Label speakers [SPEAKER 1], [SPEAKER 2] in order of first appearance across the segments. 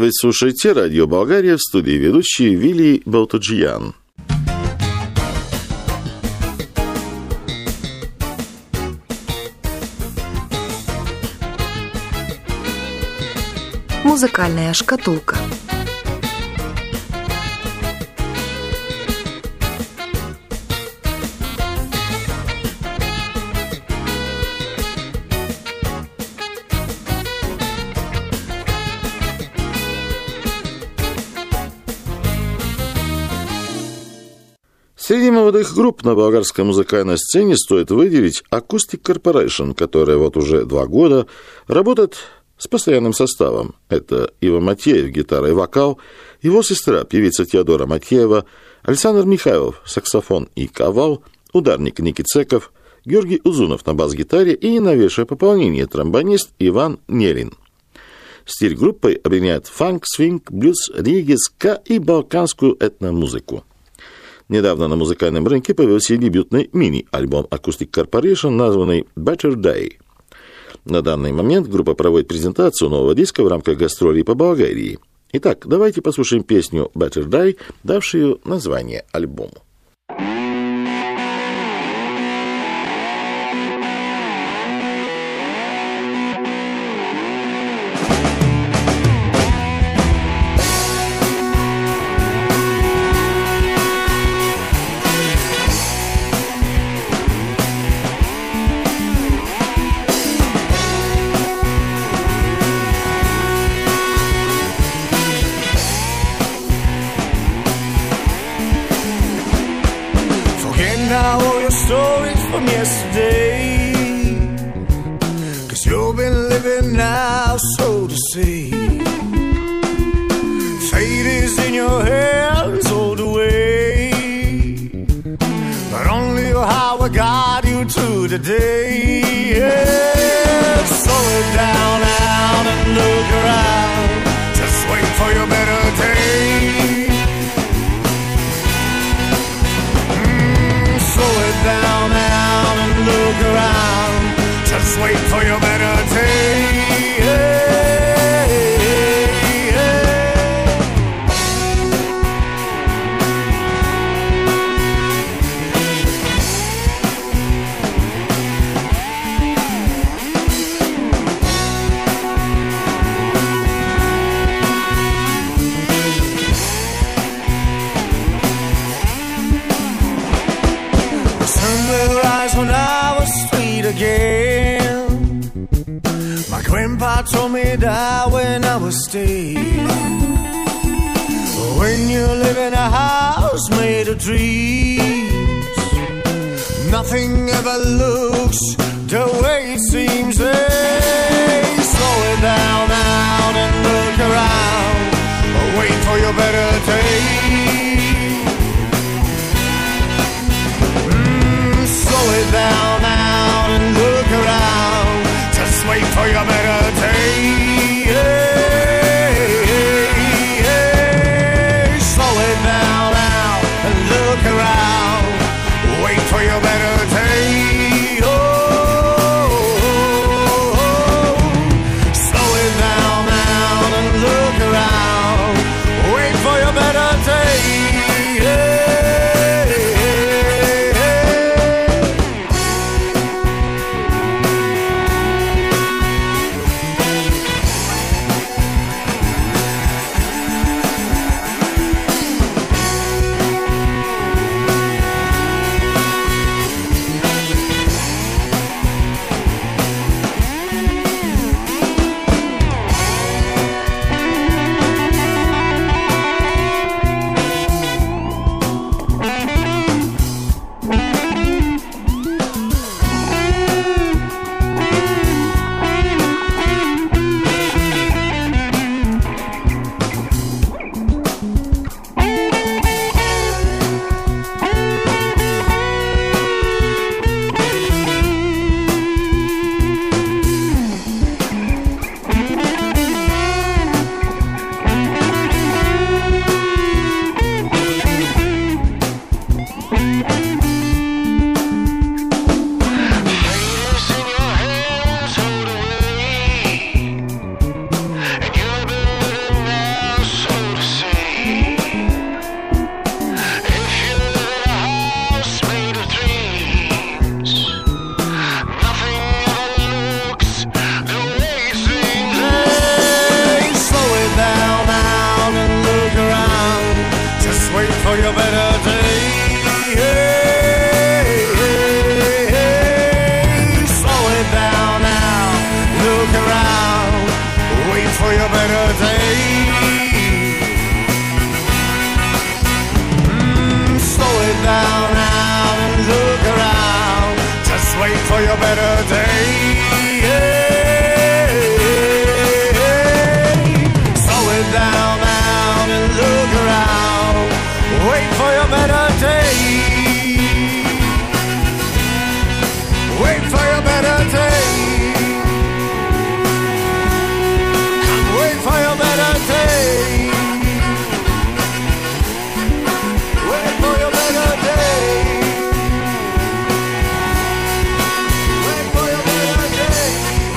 [SPEAKER 1] Вы слушаете «Радио Болгария», в студии ведущий Вилли Болтуджиян.
[SPEAKER 2] Музыкальная шкатулка.
[SPEAKER 1] Среди молодых групп на болгарской музыкальной сцене стоит выделить Acoustic Corporation, которая вот уже 2 года работает с постоянным составом. Это Иво Матеев, гитара и вокал, его сестра, певица Теодора Матеева, Александр Михайлов, саксофон и кавал, ударник Никицеков, Георгий Узунов на бас-гитаре и новейшее пополнение тромбонист Иван Нерин. Стиль группы объединяет фанк, свинг, блюз, регги, ска и балканскую этномузыку. Недавно на музыкальном рынке появился дебютный мини-альбом Acoustic Corporation, названный Better Day. На данный момент группа проводит презентацию нового диска в рамках гастролей по Болгарии. Итак, давайте послушаем песню Better Day, давшую название альбому.
[SPEAKER 3] All your stories from yesterday, 'cause you've been living now, so to say. Fate is in your hands all the way, but only how I got you to today. Yeah, slow it down out and look around, just wait for your better day. Slow it down and look around, just wait for your better day. When I was 3 again, my grandpa told me that when I was 10, when you live in a house made of dreams, nothing ever looks the way it seems. Hey, slow it down out and look around, wait for your better day. Slow it down out and look around, just wait for your better day. Slow it down out and look around, wait for your better day. Slow it down out and look around, wait for your better day. better day. Slow it down and look around. Wait for your better day. Wait for your better day. Come wait for your better day. Wait for your better day. Wait for your better day.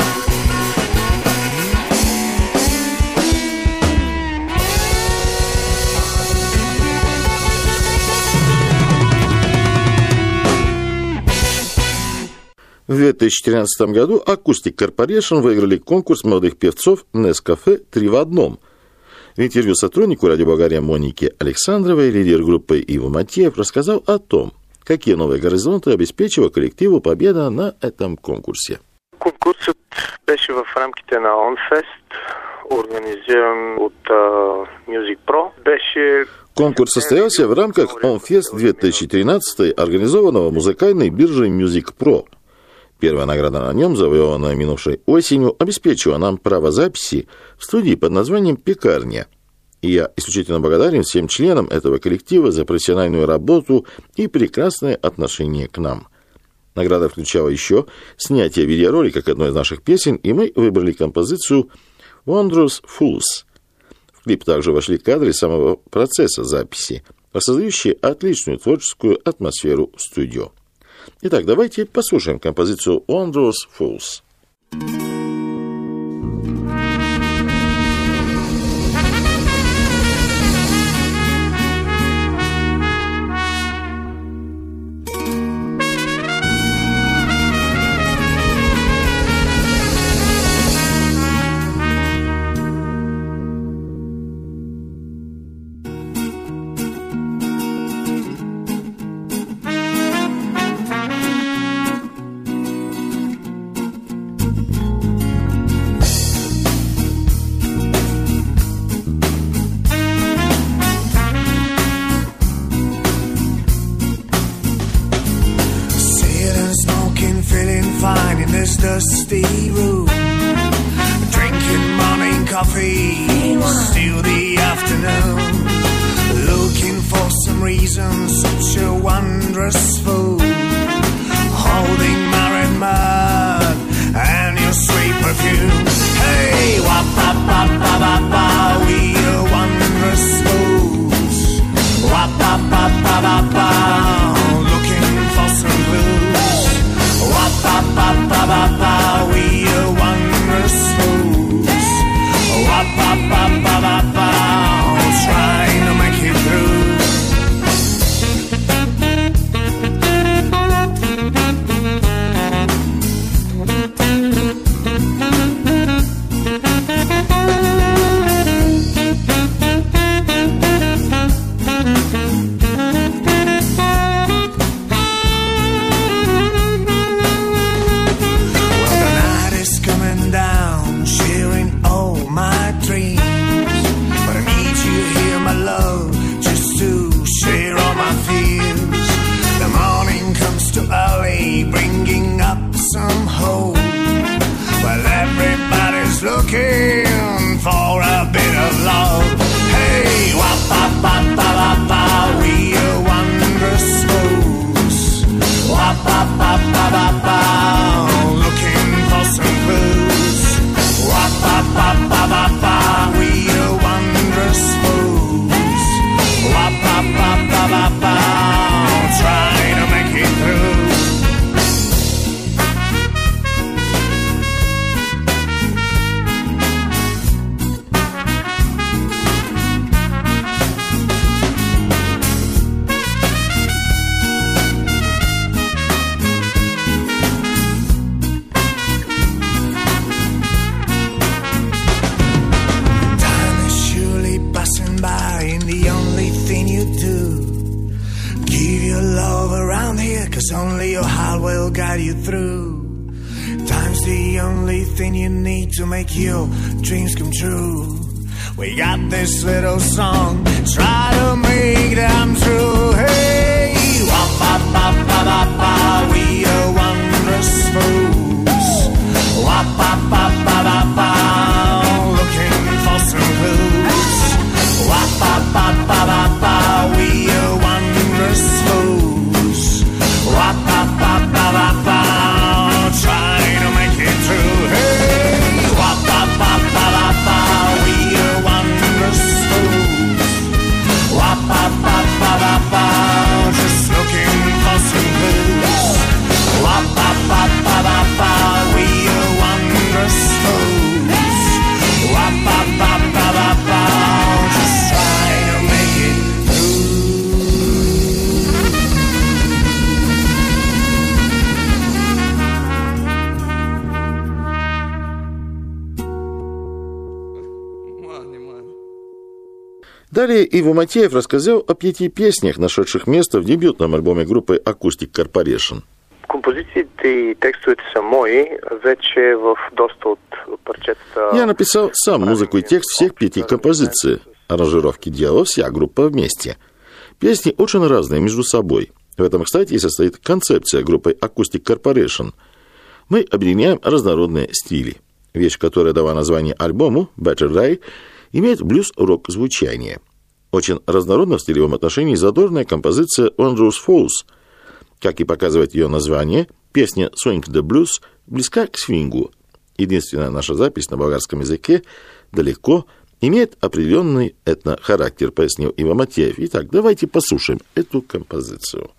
[SPEAKER 1] В 2013 году Acoustic Corporation выиграли конкурс молодых певцов Nescafe 3 в одном. В интервью сотруднику «Радио Болгария» Монике Александровой лидер группы Иво Матеев рассказал о том, какие новые горизонты обеспечила коллективу победа на этом конкурсе.
[SPEAKER 4] Конкурсът беше в рамките на OnFest, организиран от Music Pro.
[SPEAKER 1] Конкурс состоялся в рамках OnFest 2013, организованного музыкальной биржей Music Pro. Первая награда на нем, завоеванная минувшей осенью, обеспечила нам право записи в студии под названием «Пекарня». И я исключительно благодарен всем членам этого коллектива за профессиональную работу и прекрасное отношение к нам. Награда включала еще снятие видеоролика к одной из наших песен, и мы выбрали композицию «Wondrous Fools». В клип также вошли кадры самого процесса записи, создающие отличную творческую атмосферу в студио. Итак, давайте послушаем композицию «Wondrous Fools».
[SPEAKER 3] Dusty room, drinking morning coffee till the afternoon, looking for some reason, such a wondrous fool, holding married mud and your sweet perfume. Hey, wap wap wap wap wap wap, we are wondrous fools. Wap wap wap wap wap wap, looking for some clues. Wap wap wap wap wap wap, we are wondrous fools. Wap wap wap wap wap wap, trying to make it through. Looking for a bit of love. Hey, wap wap wap wap wap, we are wondrous fools. Wap wap wap wap wap, looking for some clues. Wap wap wap wap wap, we are wondrous fools. Wap wap wap wap wap, trying to make it through. Only your heart will guide you through. Time's the only thing you need to make your dreams come true. We got this little song, try to make them true. Hey, wap wap wap wap wap, we are wondrous fools.
[SPEAKER 1] Далее Иво Матеев рассказал о 5 песнях, нашедших место в дебютном альбоме группы Acoustic Corporation.
[SPEAKER 4] Композициите и текстовете са мои, вече в доста от парчетата...
[SPEAKER 1] Я написал сам музыку и текст всех 5 композиций. Аранжировки делала вся группа вместе. Песни очень разные между собой. В этом, кстати, и состоит концепция группы Acoustic Corporation. Мы объединяем разнородные стили. Вещь, которая дала название альбому, Better Day, имеет блюз-рок звучание. Очень разнородна в стилевом отношении задорная композиция Andrews Falls. Как и показывает ее название, песня Swing the Blues близка к свингу. Единственная наша запись на болгарском языке далеко имеет определенный этнохарактер, пояснил Иво Матеев. Итак, давайте послушаем эту композицию.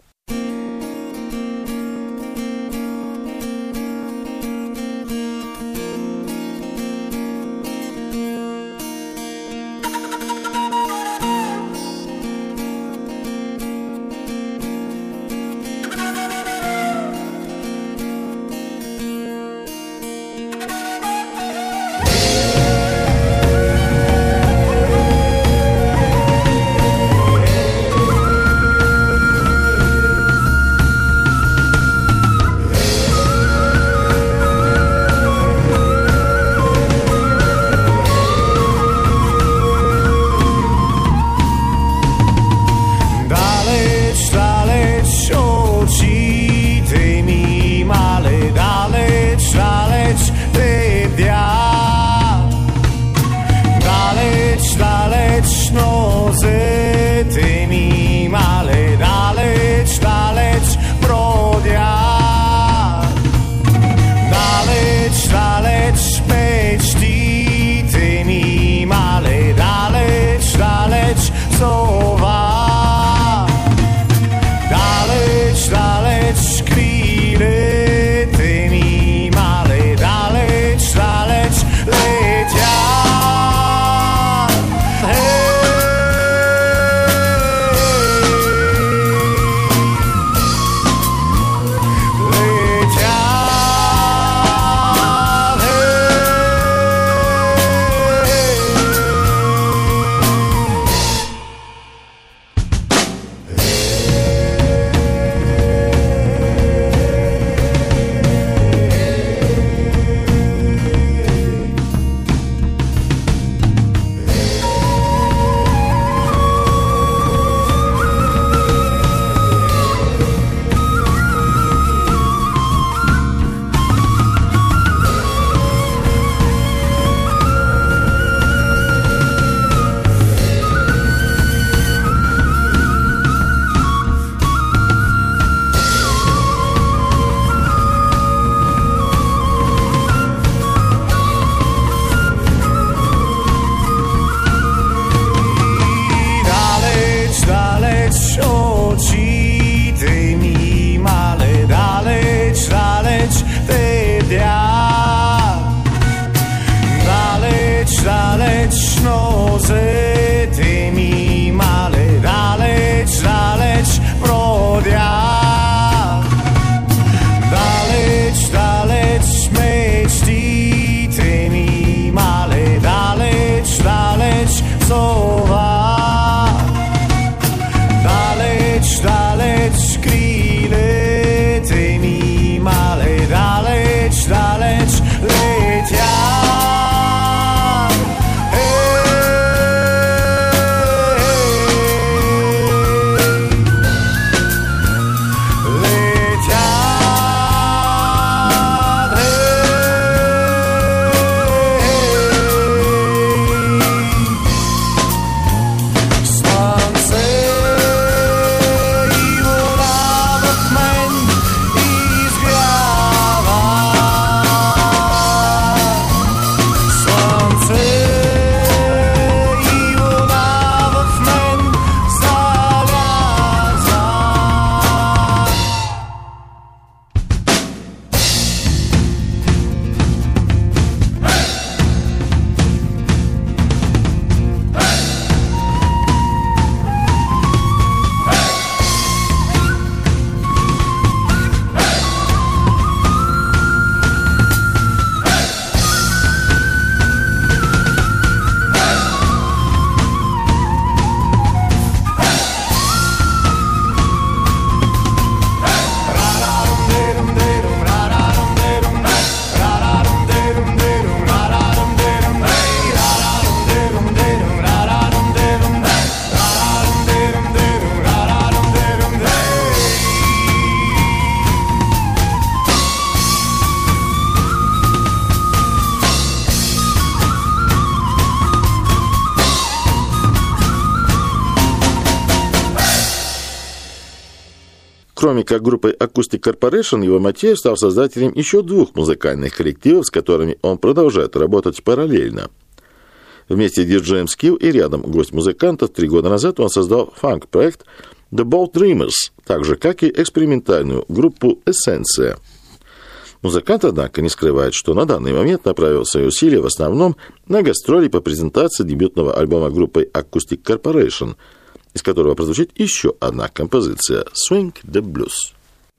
[SPEAKER 1] Кроме как группой Acoustic Corporation, Иво Матеев стал создателем еще 2 музыкальных коллективов, с которыми он продолжает работать параллельно. Вместе с диджеем Skill и рядом гость музыкантов 3 года назад он создал фанк-проект The Bold Dreamers, так же, как и экспериментальную группу Эссенция. Музыкант, однако, не скрывает, что на данный момент направил свои усилия в основном на гастроли по презентации дебютного альбома группы Acoustic Corporation, из которого прозвучит еще одна композиция «Swing the Blues».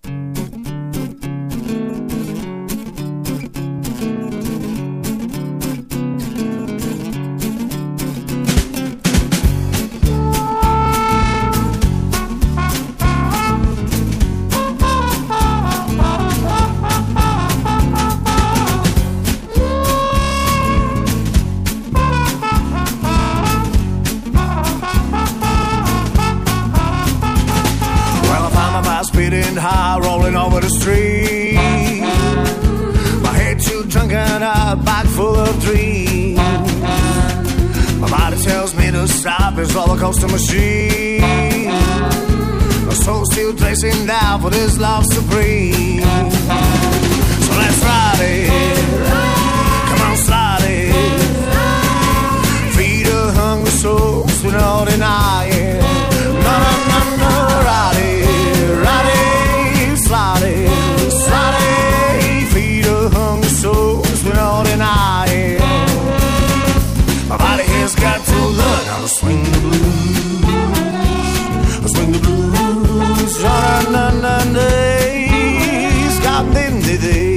[SPEAKER 3] Speeding high, rolling over the street. My head too drunk and a bag full of dreams. My body tells me to stop this roller coaster machine. My soul still racing down for this love supreme. So let's ride it. Come on, slide it. Feed a hungry soul, we don't deny it. No, no, no, no, ride it. My body has got to learn how to swing the blues. Swing the blues. He's got them today.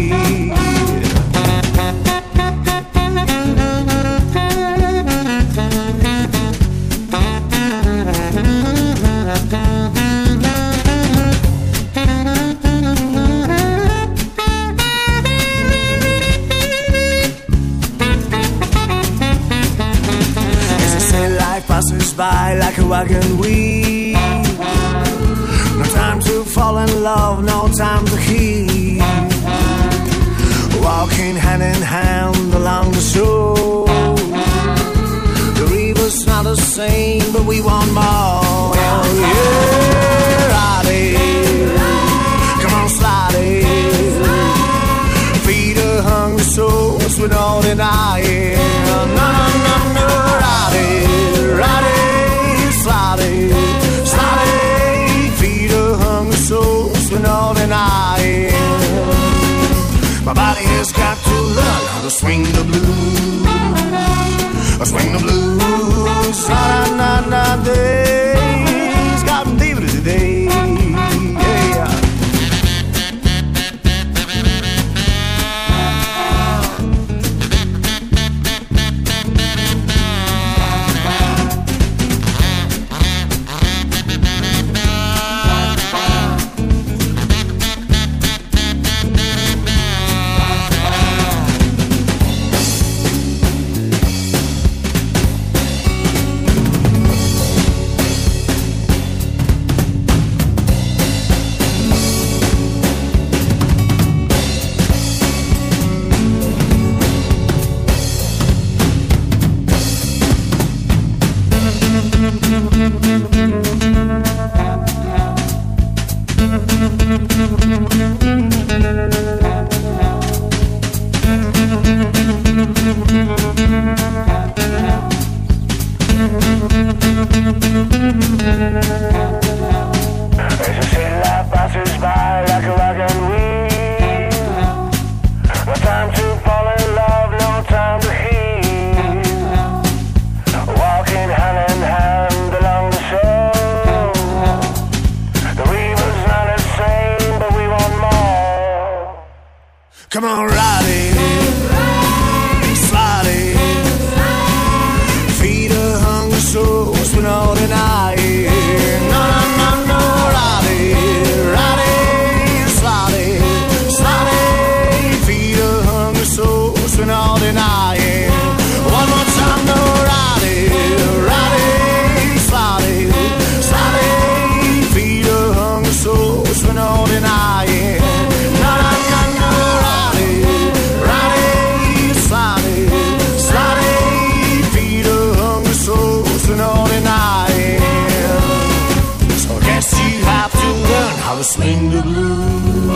[SPEAKER 3] Passes by like a wagon wheel. No time to fall in love, no time to heal. Walking hand in hand along the shore. The river's not the same, but we want more. Yeah, ride it. Come on, slide it. Feed a hungry soul, we don't deny it. No, no, no, no, ride it. Ride it, slide it, slide it. Feed a hungry soul, we're not denying. My body has got to learn how to swing the blues. Swing the blues. Na na na na. He's got me deep today. Yeah. Come on, ride it, slide it, feed a hungry soul, we don't deny it. No, no, no, no, ride it, slide it, how to swing the blues.